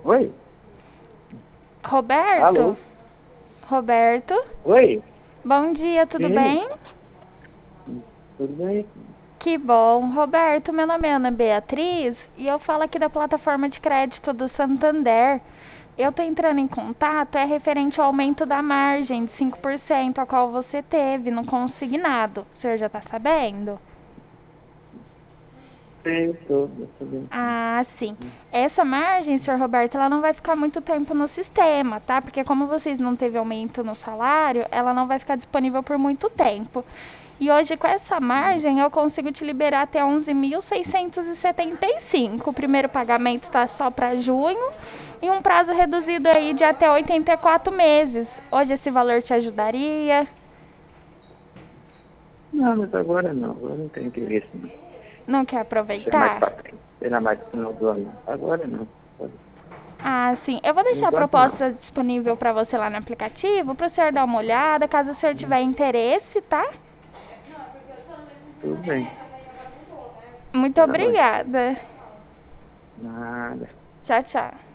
Oi? Roberto? Alô? Roberto? Oi? Bom dia, tudo Sim, bem? tudo bem? Que bom. Roberto, meu nome é Ana Beatriz e eu falo aqui da plataforma de crédito do Santander. Eu tô entrando em contato, é referente ao aumento da margem de 5% a qual você teve no consignado. O senhor já tá sabendo? Sim, estou bem. Ah, sim. Essa margem, senhor Roberto, ela não vai ficar muito tempo no sistema, tá? Porque como vocês não teve aumento no salário, ela não vai ficar disponível por muito tempo. E hoje, com essa margem, eu consigo te liberar até 11.675. O primeiro pagamento está só para junho e um prazo reduzido aí de até 84 meses. Hoje esse valor te ajudaria? Não, mas agora não. Agora não tem interesse, não. Não quer Deixa mais aproveitar? pra frente. Será mais no final do ano. Agora não. Ah, sim. Eu vou Por deixar a enquanto não. proposta disponível para você lá no aplicativo, para o senhor dar uma olhada, caso o senhor tiver interesse, tá? Tudo bem. Muito Tá bom. obrigada. Nada. Tchau, tchau.